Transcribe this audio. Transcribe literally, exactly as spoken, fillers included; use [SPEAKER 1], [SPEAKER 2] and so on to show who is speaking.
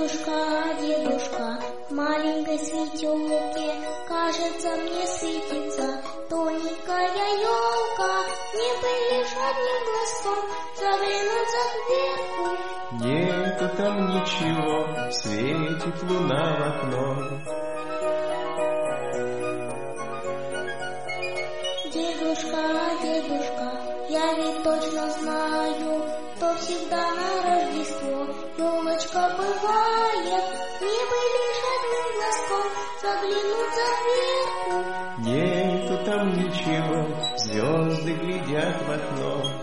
[SPEAKER 1] Дедушка, дедушка, в маленькой светелке, кажется, мне светится тоненькая елка. Не бы лишь одним глазком заглянуться кверху.
[SPEAKER 2] Нету там ничего, светит луна в окно.
[SPEAKER 1] Дедушка, дедушка, я ведь точно знаю, что всегда на Рождество елочка бывает. Не бы лишь одним глазком заглянуться кверху.
[SPEAKER 2] Нету там ничего, звезды глядят в окно.